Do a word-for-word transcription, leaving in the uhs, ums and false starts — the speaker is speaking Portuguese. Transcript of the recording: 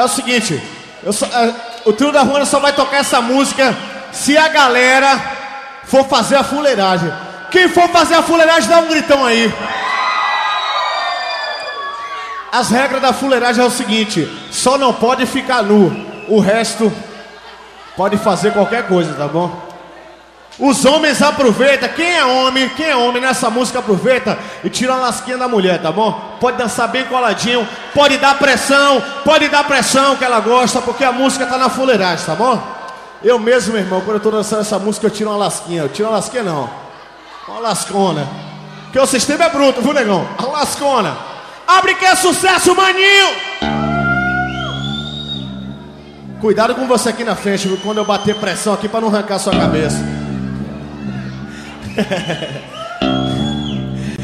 É o seguinte, eu só, é, o trio da Ruana só vai tocar essa música se a galera for fazer a fuleiragem. Quem for fazer a fuleiragem, dá um gritão aí. As regras da fuleiragem é o seguinte: só não pode ficar nu. O resto pode fazer qualquer coisa, tá bom? Os homens aproveitam. Quem é homem, quem é homem nessa música aproveita e tira uma lasquinha da mulher, tá bom? Pode dançar bem coladinho, pode dar pressão, pode dar pressão que ela gosta, porque a música tá na fuleiragem, tá bom? Eu mesmo, meu irmão, quando eu tô dançando essa música, eu tiro uma lasquinha. Eu tiro uma lasquinha não, uma lascona. Porque o sistema é bruto, viu, negão? A lascona. Abre que é sucesso, maninho! Cuidado com você aqui na frente, viu? Quando eu bater pressão aqui pra não arrancar sua cabeça.